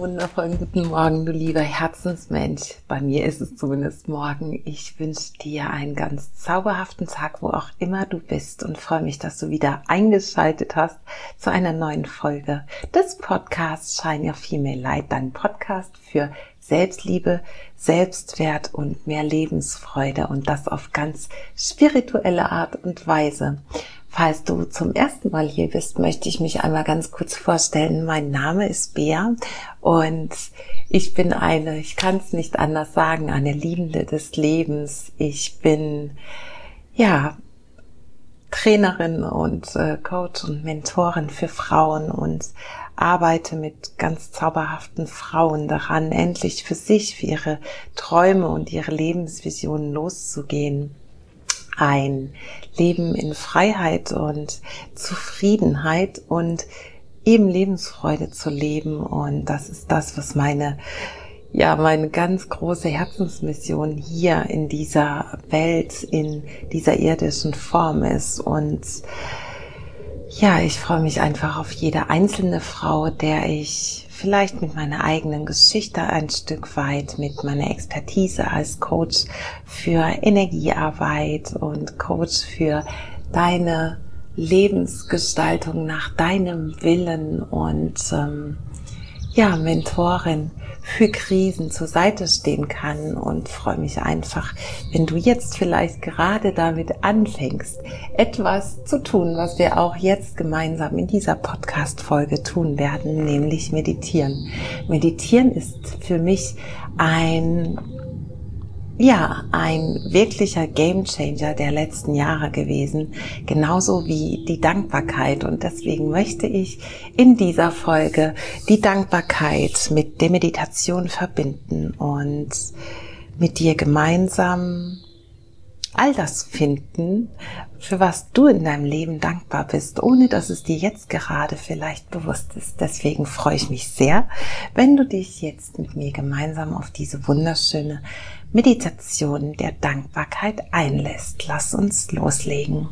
wundervollen guten Morgen, du lieber Herzensmensch. Bei mir ist es zumindest morgen. Ich wünsche dir einen ganz zauberhaften Tag, wo auch immer du bist, und freue mich, dass du wieder eingeschaltet hast zu einer neuen Folge des Podcasts Shine Your Female Light, dein Podcast für Selbstliebe, Selbstwert und mehr Lebensfreude, und das auf ganz spirituelle Art und Weise. Falls du zum ersten Mal hier bist, möchte ich mich einmal ganz kurz vorstellen. Mein Name ist Bea und ich bin ich kann es nicht anders sagen, eine Liebende des Lebens. Ich bin, Trainerin und Coach und Mentorin für Frauen und arbeite mit ganz zauberhaften Frauen daran, endlich für sich, für ihre Träume und ihre Lebensvisionen loszugehen. Ein Leben in Freiheit und Zufriedenheit und eben Lebensfreude zu leben. Und das ist das, was meine ganz große Herzensmission hier in dieser Welt, in dieser irdischen Form ist. Und ja, ich freue mich einfach auf jede einzelne Frau, der ich vielleicht mit meiner eigenen Geschichte ein Stück weit, mit meiner Expertise als Coach für Energiearbeit und Coach für deine Lebensgestaltung nach deinem Willen und Mentorin für Krisen zur Seite stehen kann, und freue mich einfach, wenn du jetzt vielleicht gerade damit anfängst, etwas zu tun, was wir auch jetzt gemeinsam in dieser Podcast-Folge tun werden, nämlich meditieren. Meditieren ist für mich ein wirklicher Gamechanger der letzten Jahre gewesen, genauso wie die Dankbarkeit. Und deswegen möchte ich in dieser Folge die Dankbarkeit mit der Meditation verbinden und mit dir gemeinsam all das finden, für was du in deinem Leben dankbar bist, ohne dass es dir jetzt gerade vielleicht bewusst ist. Deswegen freue ich mich sehr, wenn du dich jetzt mit mir gemeinsam auf diese wunderschöne Meditation der Dankbarkeit einlässt. Lass uns loslegen.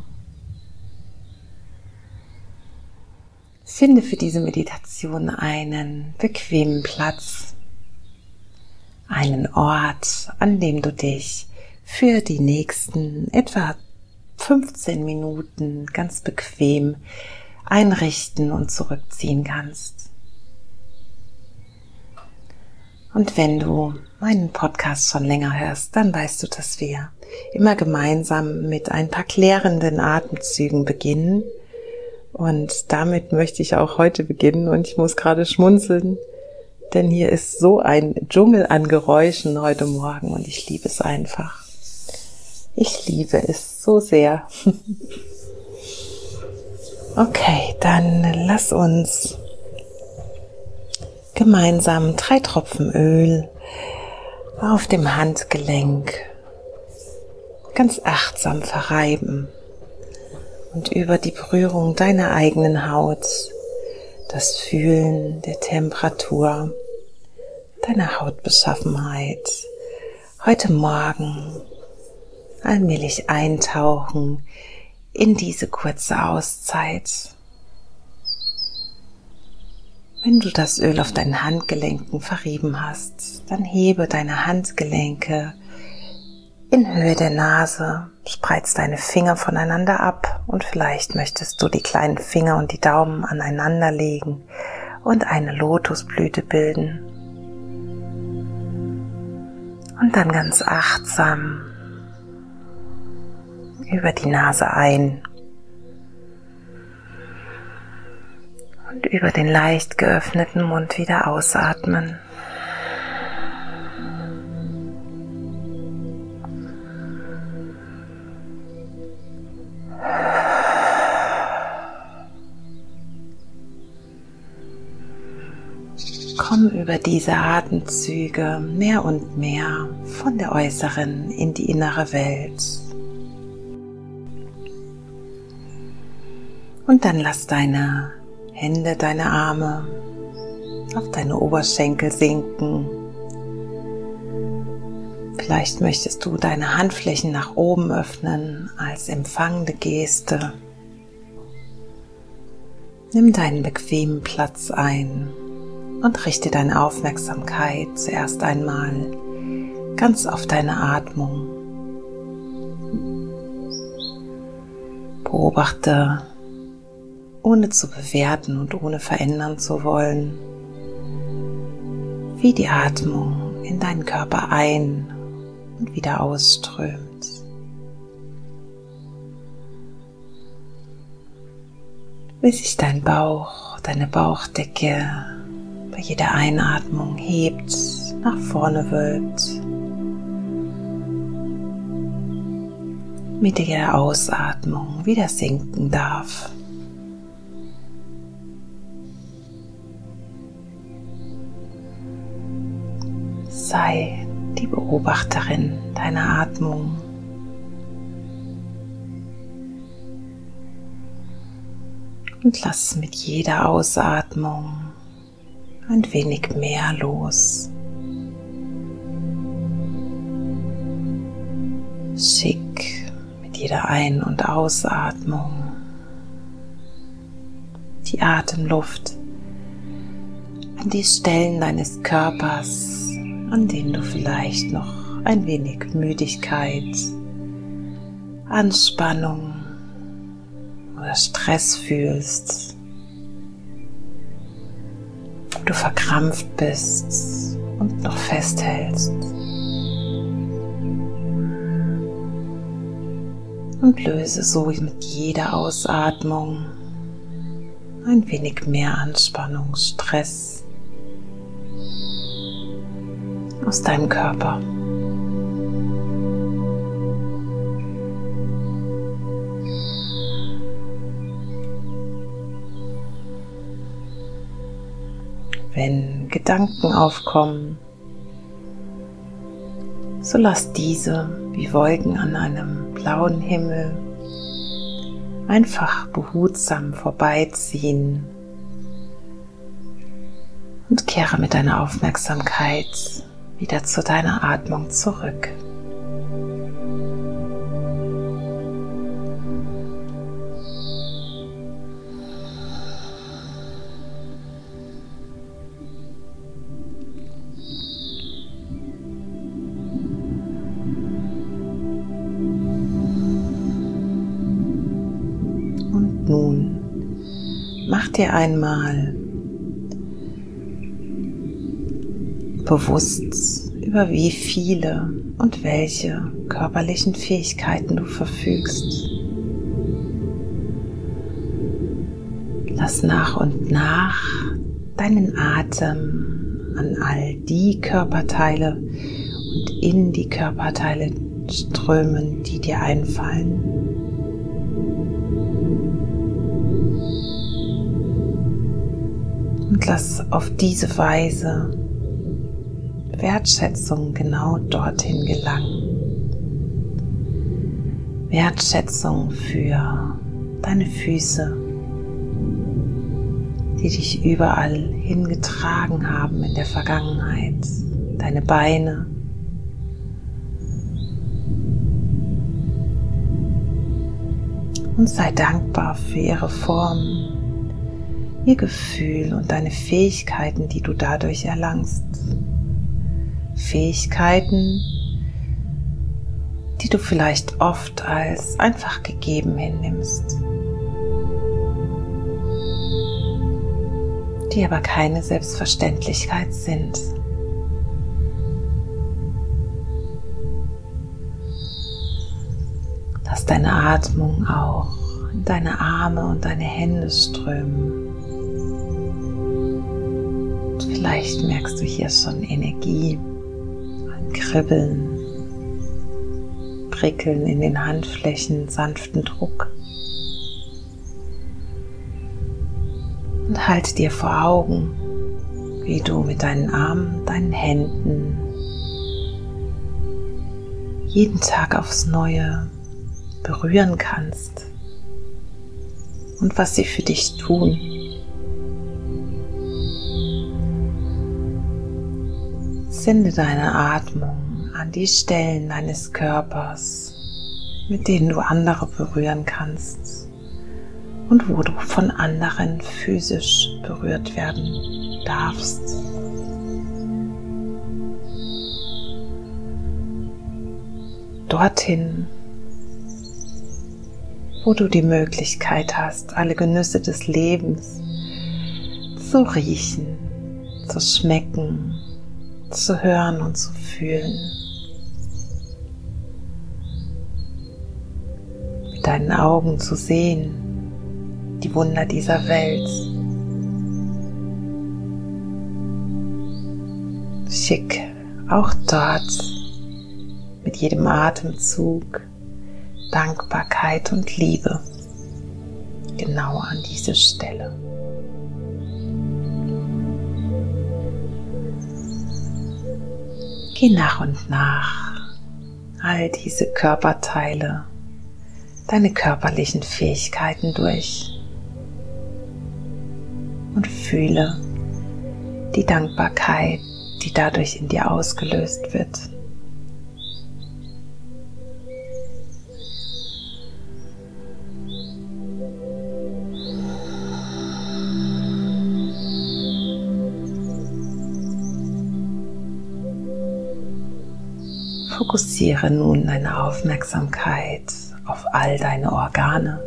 Finde für diese Meditation einen bequemen Platz, einen Ort, an dem du dich für die nächsten etwa 15 Minuten ganz bequem einrichten und zurückziehen kannst. Und wenn du meinen Podcast schon länger hörst, dann weißt du, dass wir immer gemeinsam mit ein paar klärenden Atemzügen beginnen. Und damit möchte ich auch heute beginnen, und ich muss gerade schmunzeln, denn hier ist so ein Dschungel an Geräuschen heute Morgen und ich liebe es einfach. Ich liebe es so sehr. Okay, dann lass uns gemeinsam 3 Tropfen Öl auf dem Handgelenk ganz achtsam verreiben und über die Berührung deiner eigenen Haut das Fühlen der Temperatur deiner Hautbeschaffenheit heute Morgen allmählich eintauchen in diese kurze Auszeit. Wenn du das Öl auf deinen Handgelenken verrieben hast, dann hebe deine Handgelenke in Höhe der Nase, spreiz deine Finger voneinander ab und vielleicht möchtest du die kleinen Finger und die Daumen aneinander legen und eine Lotusblüte bilden. Und dann ganz achtsam über die Nase ein und über den leicht geöffneten Mund wieder ausatmen. Komm über diese Atemzüge mehr und mehr von der äußeren in die innere Welt. Und dann lass deine Hände, deine Arme auf deine Oberschenkel sinken. Vielleicht möchtest du deine Handflächen nach oben öffnen als empfangende Geste. Nimm deinen bequemen Platz ein und richte deine Aufmerksamkeit zuerst einmal ganz auf deine Atmung. Beobachte, ohne zu bewerten und ohne verändern zu wollen, wie die Atmung in deinen Körper ein- und wieder ausströmt. Wie sich dein Bauch, deine Bauchdecke bei jeder Einatmung hebt, nach vorne wölbt. Mit jeder Ausatmung wieder sinken darf. Sei die Beobachterin deiner Atmung. Und lass mit jeder Ausatmung ein wenig mehr los. Schick mit jeder Ein- und Ausatmung die Atemluft an die Stellen deines Körpers, an denen du vielleicht noch ein wenig Müdigkeit, Anspannung oder Stress fühlst, du verkrampft bist und noch festhältst. Und löse so mit jeder Ausatmung ein wenig mehr Anspannung, Stress aus deinem Körper. Wenn Gedanken aufkommen, so lass diese wie Wolken an einem blauen Himmel einfach behutsam vorbeiziehen und kehre mit deiner Aufmerksamkeit wieder zu deiner Atmung zurück. Und nun mach dir einmal bewusst, über wie viele und welche körperlichen Fähigkeiten du verfügst. Lass nach und nach deinen Atem an all die Körperteile und in die Körperteile strömen, die dir einfallen. Und lass auf diese Weise Wertschätzung genau dorthin gelangen. Wertschätzung für deine Füße, die dich überall hingetragen haben in der Vergangenheit, deine Beine, und sei dankbar für ihre Form, ihr Gefühl und deine Fähigkeiten, die du dadurch erlangst. Fähigkeiten, die du vielleicht oft als einfach gegeben hinnimmst, die aber keine Selbstverständlichkeit sind. Lass deine Atmung auch in deine Arme und deine Hände strömen. Und vielleicht merkst du hier schon Energie, ein Kribbeln, Prickeln in den Handflächen, sanften Druck. Und halte dir vor Augen, wie du mit deinen Armen, deinen Händen jeden Tag aufs Neue berühren kannst und was sie für dich tun. Sende deine Atmung an die Stellen deines Körpers, mit denen du andere berühren kannst und wo du von anderen physisch berührt werden darfst. Dorthin, wo du die Möglichkeit hast, alle Genüsse des Lebens zu riechen, zu schmecken, zu hören und zu fühlen. Mit deinen Augen zu sehen, die Wunder dieser Welt. Schick auch dort mit jedem Atemzug Dankbarkeit und Liebe genau an diese Stelle. Geh nach und nach all diese Körperteile, deine körperlichen Fähigkeiten durch und fühle die Dankbarkeit, die dadurch in dir ausgelöst wird. Fokussiere nun deine Aufmerksamkeit auf all deine Organe.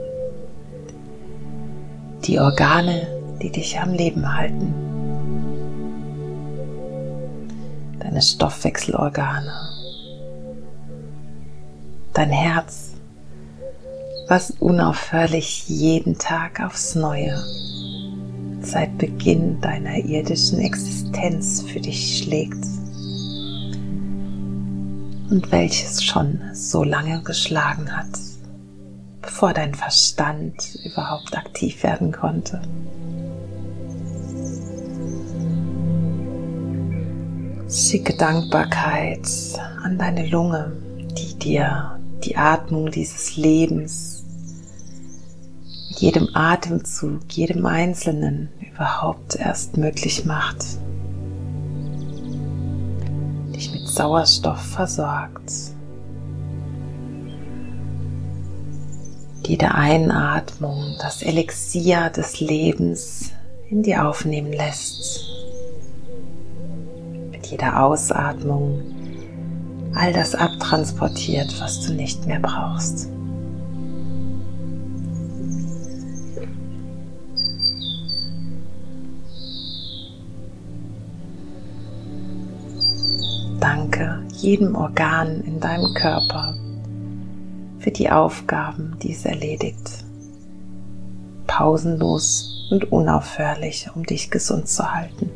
Die Organe, die dich am Leben halten. Deine Stoffwechselorgane. Dein Herz, was unaufhörlich jeden Tag aufs Neue seit Beginn deiner irdischen Existenz für dich schlägt. Und welches schon so lange geschlagen hat, bevor dein Verstand überhaupt aktiv werden konnte. Schicke Dankbarkeit an deine Lunge, die dir die Atmung dieses Lebens mit jedem Atemzug, jedem Einzelnen überhaupt erst möglich macht. Dich mit Sauerstoff versorgt. Jede Einatmung das Elixier des Lebens in dir aufnehmen lässt. Mit jeder Ausatmung all das abtransportiert, was du nicht mehr brauchst. Danke jedem Organ in deinem Körper für die Aufgaben, die es erledigt. Pausenlos und unaufhörlich, um dich gesund zu halten.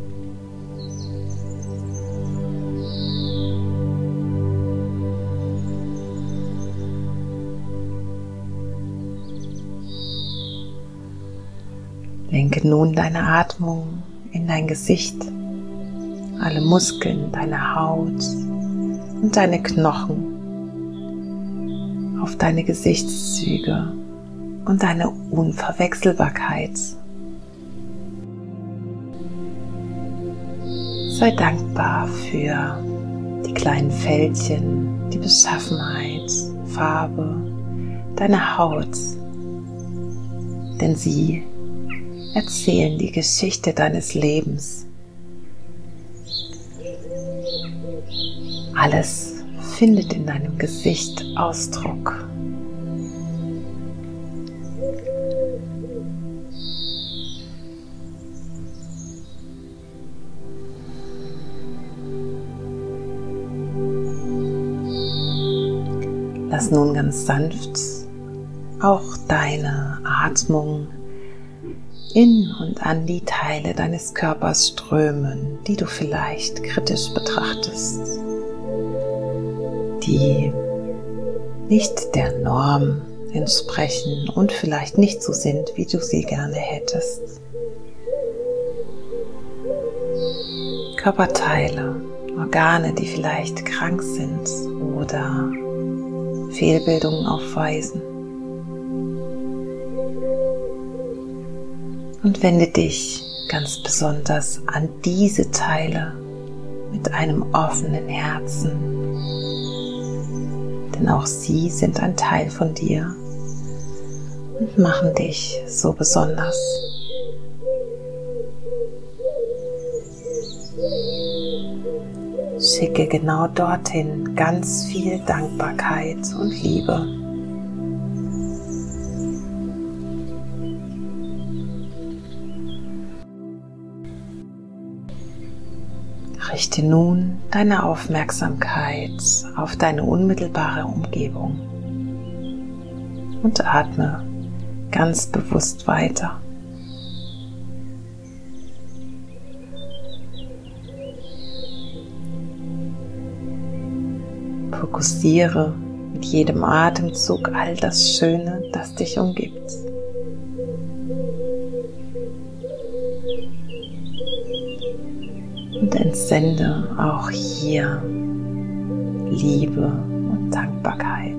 Lenke nun deine Atmung in dein Gesicht. Alle Muskeln deiner Haut und deine Knochen, auf deine Gesichtszüge und deine Unverwechselbarkeit. Sei dankbar für die kleinen Fältchen, die Beschaffenheit, Farbe deiner Haut, denn sie erzählen die Geschichte deines Lebens. Alles findet in deinem Gesicht Ausdruck. Lass nun ganz sanft auch deine Atmung in und an die Teile deines Körpers strömen, die du vielleicht kritisch betrachtest, die nicht der Norm entsprechen und vielleicht nicht so sind, wie du sie gerne hättest. Körperteile, Organe, die vielleicht krank sind oder Fehlbildungen aufweisen. Und wende dich ganz besonders an diese Teile mit einem offenen Herzen. Denn auch sie sind ein Teil von dir und machen dich so besonders. Schicke genau dorthin ganz viel Dankbarkeit und Liebe. Richte nun deine Aufmerksamkeit auf deine unmittelbare Umgebung und atme ganz bewusst weiter. Fokussiere mit jedem Atemzug all das Schöne, das dich umgibt. Und entsende auch hier Liebe und Dankbarkeit.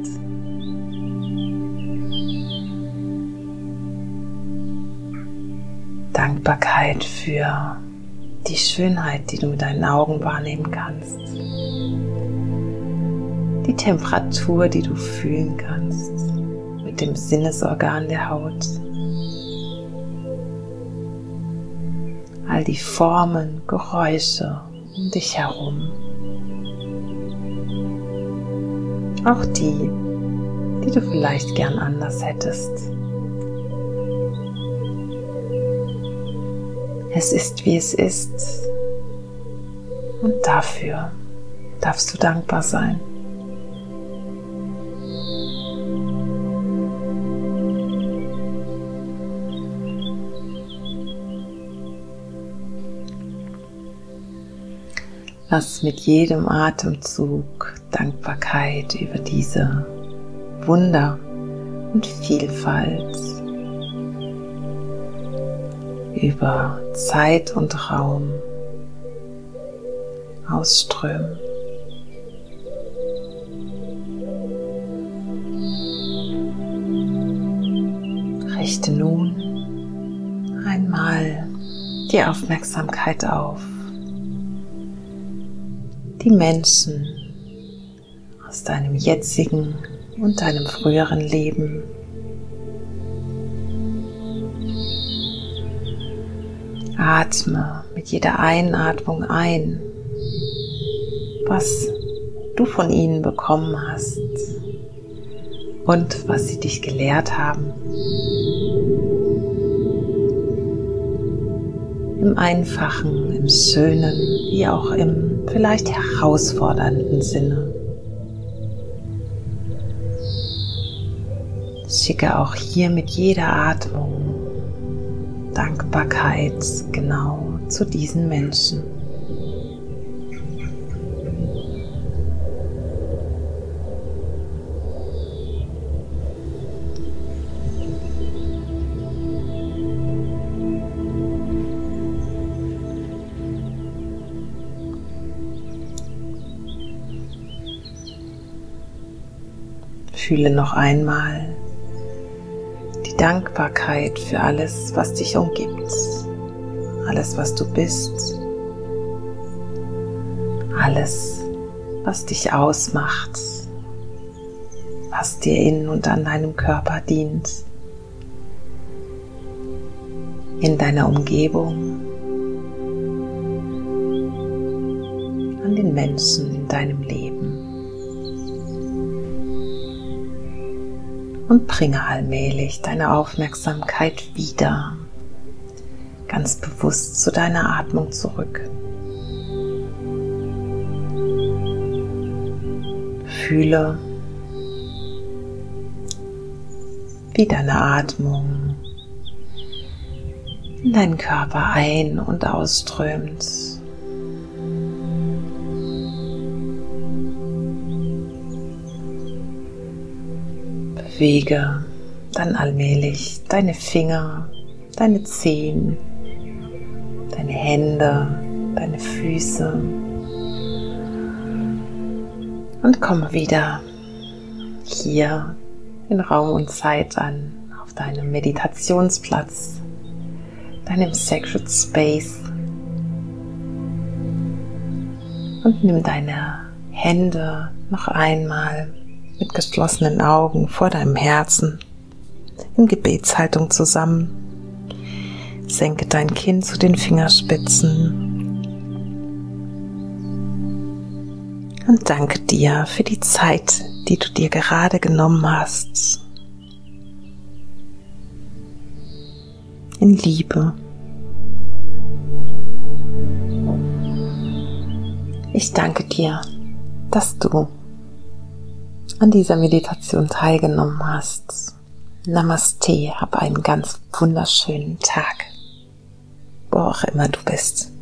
Dankbarkeit für die Schönheit, die du mit deinen Augen wahrnehmen kannst. Die Temperatur, die du fühlen kannst mit dem Sinnesorgan der Haut. All die Formen, Geräusche um dich herum. Auch die du vielleicht gern anders hättest. Es ist, wie es ist, und dafür darfst du dankbar sein. Lass mit jedem Atemzug Dankbarkeit über diese Wunder und Vielfalt, über Zeit und Raum ausströmen. Richte nun einmal die Aufmerksamkeit auf die Menschen aus deinem jetzigen und deinem früheren Leben. Atme mit jeder Einatmung ein, was du von ihnen bekommen hast und was sie dich gelehrt haben. Im Einfachen, im Schönen, wie auch im vielleicht herausfordernden Sinne. Schicke auch hier mit jeder Atmung Dankbarkeit genau zu diesen Menschen. Fühle noch einmal die Dankbarkeit für alles, was dich umgibt, alles, was du bist, alles, was dich ausmacht, was dir in und an deinem Körper dient, in deiner Umgebung, an den Menschen in deinem Leben. Und bringe allmählich deine Aufmerksamkeit wieder ganz bewusst zu deiner Atmung zurück. Fühle, wie deine Atmung in deinen Körper ein- und ausströmt. Bewege dann allmählich deine Finger, deine Zehen, deine Hände, deine Füße und komme wieder hier in Raum und Zeit an, auf deinem Meditationsplatz, deinem Sacred Space, und nimm deine Hände noch einmal mit geschlossenen Augen vor deinem Herzen in Gebetshaltung zusammen. Senke dein Kinn zu den Fingerspitzen Und danke dir für die Zeit, die du dir gerade genommen hast. In Liebe. Ich danke dir, dass du an dieser Meditation teilgenommen hast. Namaste, hab einen ganz wunderschönen Tag, wo auch immer du bist.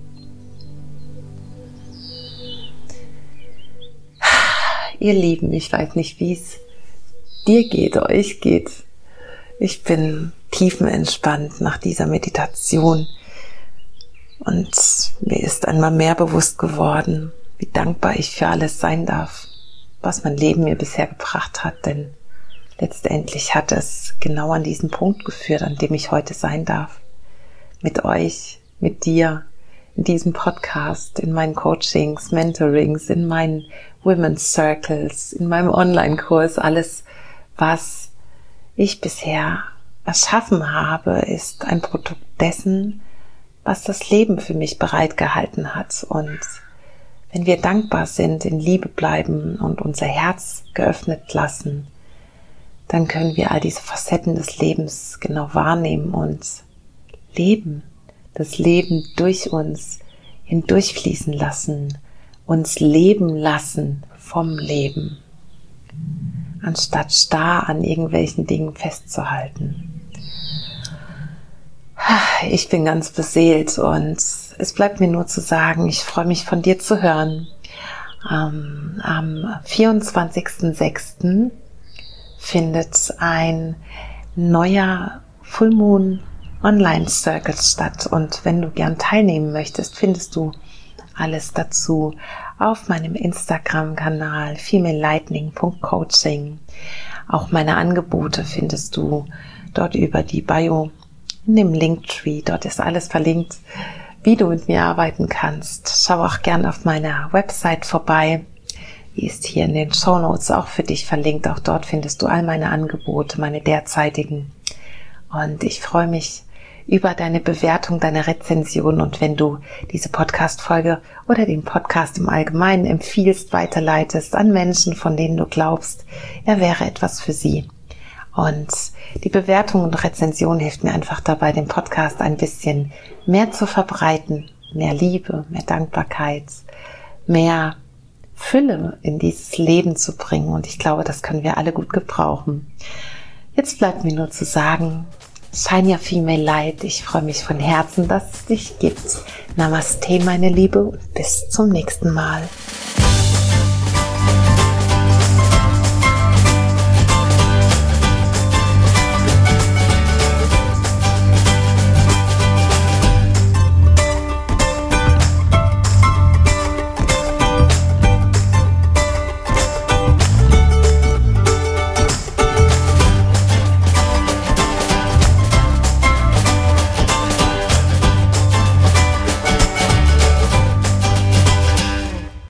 Ihr Lieben, ich weiß nicht, wie es dir geht, euch geht. Ich bin tiefenentspannt nach dieser Meditation und mir ist einmal mehr bewusst geworden, wie dankbar ich für alles sein darf, was mein Leben mir bisher gebracht hat, denn letztendlich hat es genau an diesen Punkt geführt, an dem ich heute sein darf. Mit euch, mit dir, in diesem Podcast, in meinen Coachings, Mentorings, in meinen Women's Circles, in meinem Online-Kurs. Alles, was ich bisher erschaffen habe, ist ein Produkt dessen, was das Leben für mich bereitgehalten hat. Und wenn wir dankbar sind, in Liebe bleiben und unser Herz geöffnet lassen, dann können wir all diese Facetten des Lebens genau wahrnehmen und leben. Das Leben durch uns hindurchfließen lassen, uns leben lassen vom Leben, anstatt starr an irgendwelchen Dingen festzuhalten. Ich bin ganz beseelt und es bleibt mir nur zu sagen, ich freue mich von dir zu hören. Am 24.06. findet ein neuer Full Moon Online Circle statt und wenn du gern teilnehmen möchtest, findest du alles dazu auf meinem Instagram-Kanal femalelightning.coaching. Auch meine Angebote findest du dort über die Bio in dem Linktree. Dort ist alles verlinkt, wie du mit mir arbeiten kannst. Schau auch gern auf meiner Website vorbei. Die ist hier in den Shownotes auch für dich verlinkt. Auch dort findest du all meine Angebote, meine derzeitigen. Und ich freue mich über deine Bewertung, deine Rezension und wenn du diese Podcast-Folge oder den Podcast im Allgemeinen empfiehlst, weiterleitest an Menschen, von denen du glaubst, er wäre etwas für sie. Und die Bewertung und Rezension hilft mir einfach dabei, den Podcast ein bisschen mehr zu verbreiten, mehr Liebe, mehr Dankbarkeit, mehr Fülle in dieses Leben zu bringen und ich glaube, das können wir alle gut gebrauchen. Jetzt bleibt mir nur zu sagen, Shine your female light. Ich freue mich von Herzen, dass es dich gibt. Namaste, meine Liebe, und bis zum nächsten Mal.